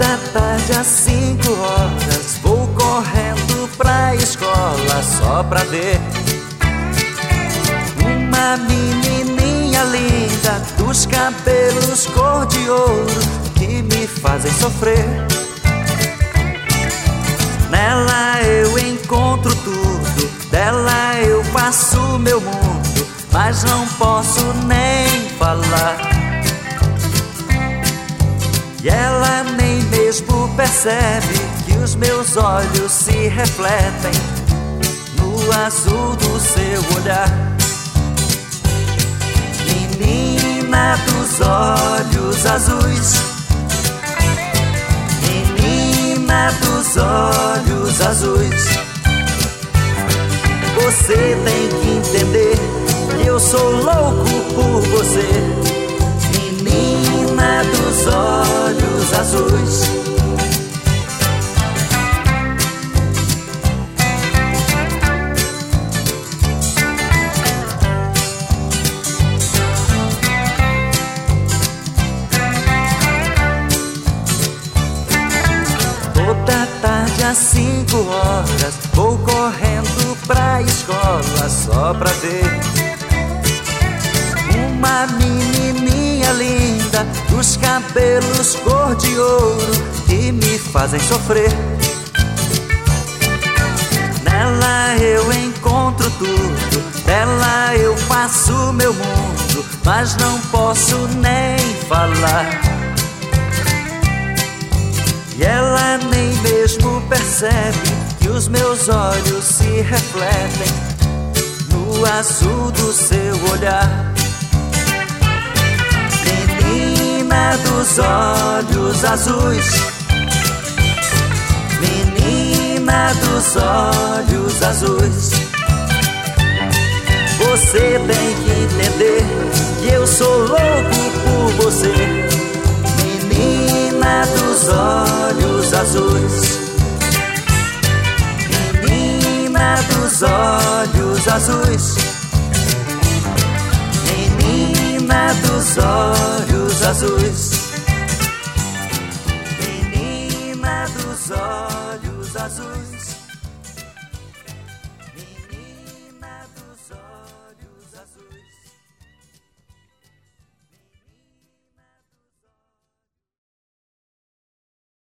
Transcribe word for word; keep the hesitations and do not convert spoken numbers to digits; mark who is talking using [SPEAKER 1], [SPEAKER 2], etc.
[SPEAKER 1] Toda tarde às cinco horas vou correndo pra escola só pra ver uma menininha linda dos cabelos cor de ouro que me fazem sofrer. Nela eu encontro tudo, dela eu faço meu mundo, mas não posso nem falar. E ela nem mesmo percebe que os meus olhos se refletem no azul do seu olhar. Menina dos olhos azuis, menina dos olhos azuis, você tem que entender que eu sou louco por você. Menina dos olhos azuis, toda tarde às cinco horas vou correndo pra escola só pra ver uma menininha linda dos cabelos cor de ouro que me fazem sofrer. Nela eu encontro tudo, dela eu faço meu mundo, mas não posso nem falar. E ela nem mesmo percebe que os meus olhos se refletem no azul do seu olhar. Menina dos olhos azuis, menina dos olhos azuis, você tem que entender que eu sou louco por você. Menina dos olhos azuis, menina dos olhos azuis, menina dos olhos azuis, menina dos olhos azuis.